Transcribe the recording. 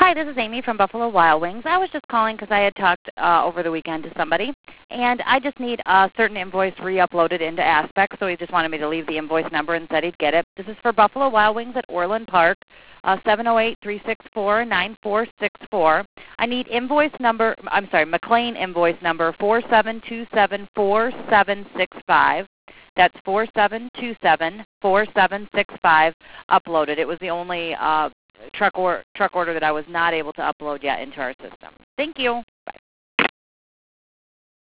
Hi, this is Amy from Buffalo Wild Wings. I was just calling because I had talked over the weekend to somebody, and I just need a certain invoice re-uploaded into Aspect, so he just wanted me to leave the invoice number and said he'd get it. This is for Buffalo Wild Wings at Orland Park, 708-364-9464. I need McLean invoice number 47274765. That's 47274765 uploaded. It was the only truck order that I was not able to upload yet into our system. Thank you.